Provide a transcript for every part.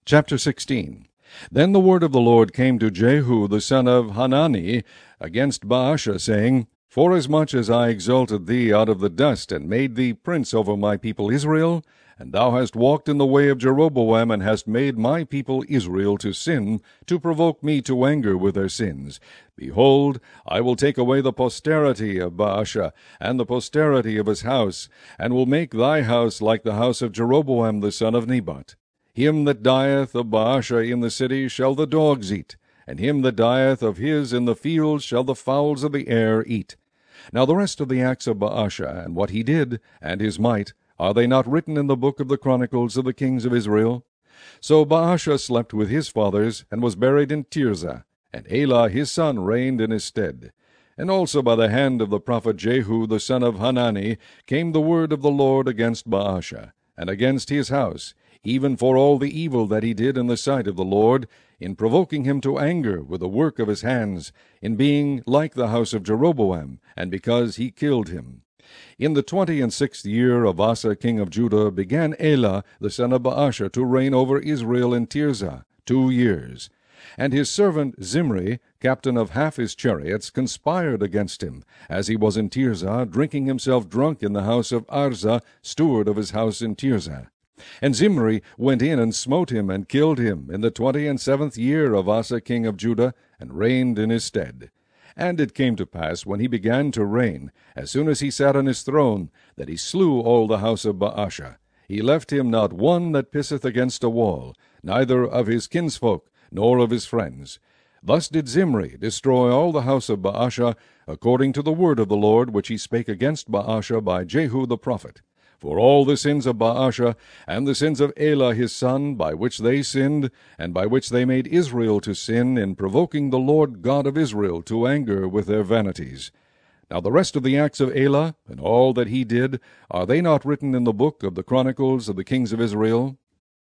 Chapter 16. Then the word of the Lord came to Jehu the son of Hanani against Baasha, saying, Forasmuch as I exalted thee out of the dust, and made thee prince over my people Israel, and thou hast walked in the way of Jeroboam, and hast made my people Israel to sin, to provoke me to anger with their sins, behold, I will take away the posterity of Baasha, and the posterity of his house, and will make thy house like the house of Jeroboam the son of Nebat. Him that dieth of Baasha in the city shall the dogs eat, and him that dieth of his in the fields shall the fowls of the air eat. Now the rest of the acts of Baasha, and what he did, and his might, are they not written in the book of the chronicles of the kings of Israel? So Baasha slept with his fathers, and was buried in Tirzah, and Elah his son reigned in his stead. And also by the hand of the prophet Jehu the son of Hanani came the word of the Lord against Baasha, and against his house, even for all the evil that he did in the sight of the Lord, in provoking him to anger with the work of his hands, in being like the house of Jeroboam, and because he killed him. In the 26th year of Asa king of Judah began Elah the son of Baasha to reign over Israel in Tirzah 2 years. And his servant Zimri, captain of half his chariots, conspired against him, as he was in Tirzah, drinking himself drunk in the house of Arza, steward of his house in Tirzah. And Zimri went in and smote him and killed him in the 27th year of Asa king of Judah, and reigned in his stead. And it came to pass, when he began to reign, as soon as he sat on his throne, that he slew all the house of Baasha. He left him not one that pisseth against a wall, neither of his kinsfolk, nor of his friends. Thus did Zimri destroy all the house of Baasha, according to the word of the Lord which he spake against Baasha by Jehu the prophet. For all the sins of Baasha, and the sins of Elah his son, by which they sinned, and by which they made Israel to sin, in provoking the Lord God of Israel to anger with their vanities. Now the rest of the acts of Elah, and all that he did, are they not written in the book of the chronicles of the kings of Israel?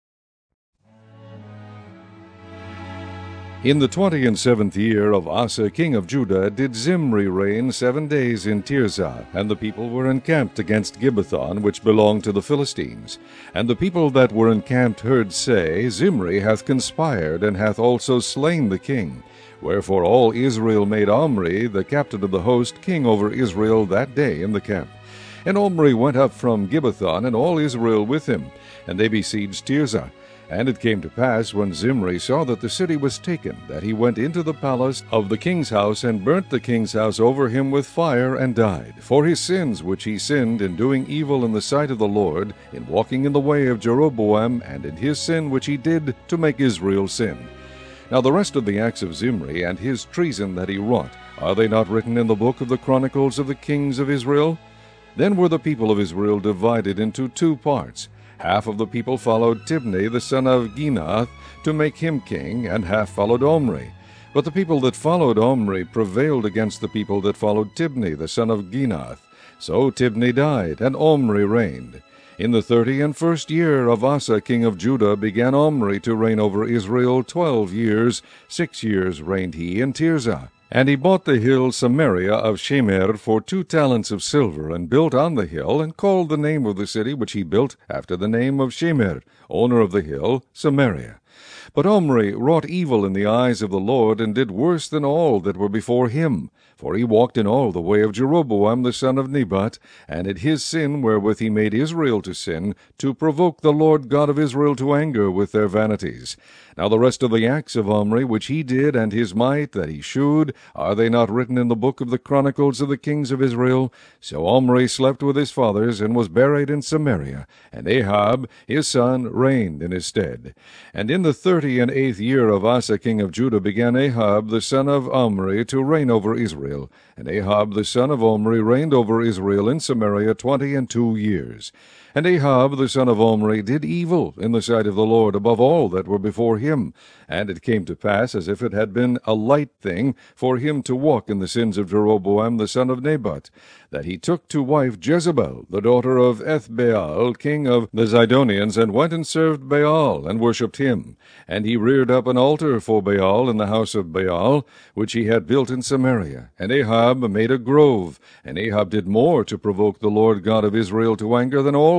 In the 27th year of Asa king of Judah did Zimri reign 7 days in Tirzah, and the people were encamped against Gibbethon, which belonged to the Philistines. And the people that were encamped heard say, Zimri hath conspired, and hath also slain the king. Wherefore all Israel made Omri, the captain of the host, king over Israel that day in the camp. And Omri went up from Gibbethon, and all Israel with him, and they besieged Tirzah. And it came to pass, when Zimri saw that the city was taken, that he went into the palace of the king's house, and burnt the king's house over him with fire, and died, for his sins which he sinned in doing evil in the sight of the Lord, in walking in the way of Jeroboam, and in his sin which he did to make Israel sin. Now the rest of the acts of Zimri, and his treason that he wrought, are they not written in the book of the chronicles of the kings of Israel? Then were the people of Israel divided into 2 parts. Half of the people followed Tibni the son of Ginath to make him king, and half followed Omri. But the people that followed Omri prevailed against the people that followed Tibni the son of Ginath. So Tibni died, and Omri reigned. In the 31st year of Asa king of Judah began Omri to reign over Israel 12 years. 6 years reigned he in Tirzah. And he bought the hill Samaria of Shemer for 2 talents of silver, and built on the hill, and called the name of the city which he built after the name of Shemer, owner of the hill, Samaria. But Omri wrought evil in the eyes of the Lord, and did worse than all that were before him. For he walked in all the way of Jeroboam the son of Nebat, and in his sin wherewith he made Israel to sin, to provoke the Lord God of Israel to anger with their vanities. Now the rest of the acts of Omri which he did, and his might that he shewed, are they not written in the book of the chronicles of the kings of Israel? So Omri slept with his fathers, and was buried in Samaria, and Ahab his son reigned in his stead. And in the 38th year of Asa king of Judah began Ahab the son of Omri to reign over Israel. And Ahab the son of Omri reigned over Israel in Samaria 22 years. And Ahab the son of Omri did evil in the sight of the Lord above all that were before him. And it came to pass, as if it had been a light thing for him to walk in the sins of Jeroboam the son of Nebat, that he took to wife Jezebel, the daughter of Ethbaal, king of the Zidonians, and went and served Baal, and worshipped him. And he reared up an altar for Baal in the house of Baal, which he had built in Samaria. And Ahab made a grove. And Ahab did more to provoke the Lord God of Israel to anger than all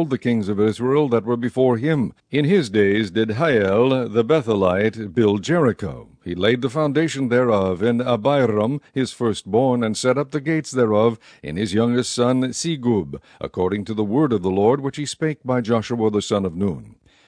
the kings of Israel that were before him. In his days did Hiel the Bethelite build Jericho. He laid the foundation thereof in Abiram his firstborn, and set up the gates thereof in his youngest son Segub, according to the word of the Lord which he spake by Joshua the son of Nun.